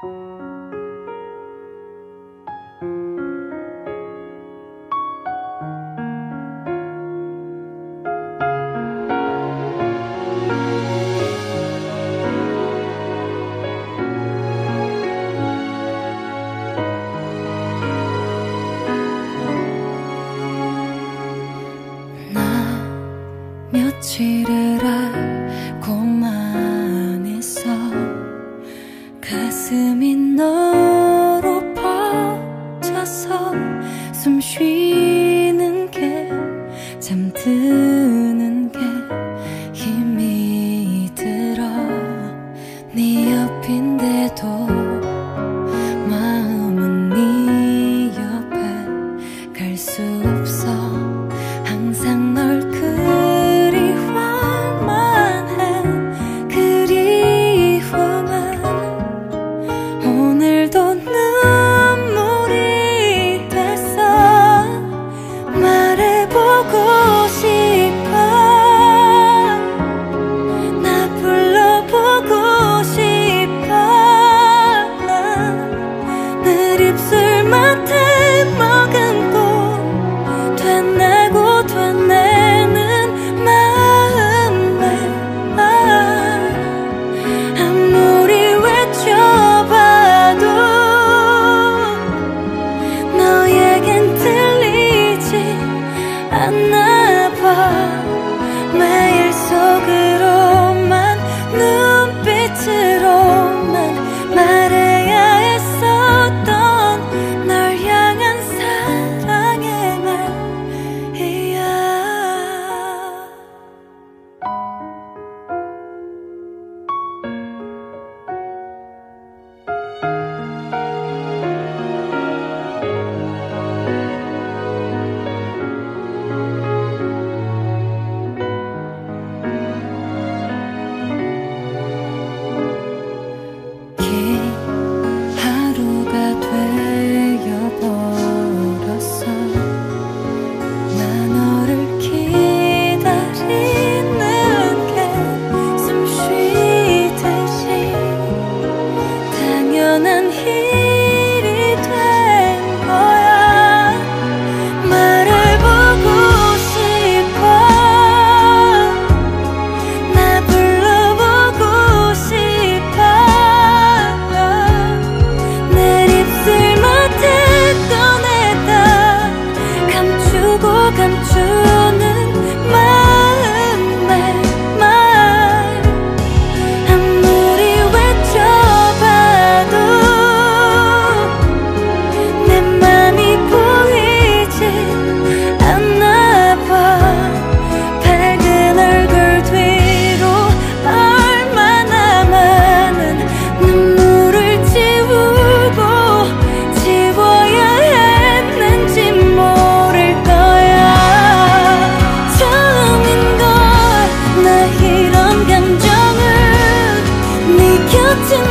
며칠을 알고만 있어 가슴이 너로 퍼져서 숨 쉬는 게 잠드는 게 힘이 들어 네 옆인데도 마음은 네 옆에 갈 수 없어 항상 널 그리워만 해 그리워만 오늘도 눈물이 됐어 말해보고 싶어 나 불러보고 싶어 늘 입술 맡에 머금고 되뇌고 되뇌는 마음에 아무리 외쳐봐도 너에겐 들리지 않나봐 매일 속으로만 눈빛으로만 말해야 했었던 널 향한 사랑의 말이야. 긴 하루가 되어버렸어 나 너를 기다리는 게 숨 쉬듯이 당연한 일이 된 거야 말해보고 싶어 나 불러보고 싶어 내 입술 맡에 꺼내다 감추고 감추는 마음의 말 아무리 외쳐봐도 내 맘이 보이지 않나봐 밝은 얼굴 뒤로 얼마나 많은 눈물을 지우고 지워야 했는지 모를 거야 처음인걸 나 이런 감정을 네 곁에